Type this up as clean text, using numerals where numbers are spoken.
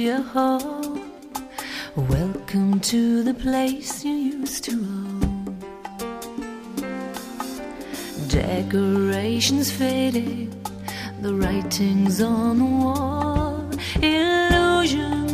your home. Welcome to the place you used to own. Decorations faded, the writings on the wall, illusions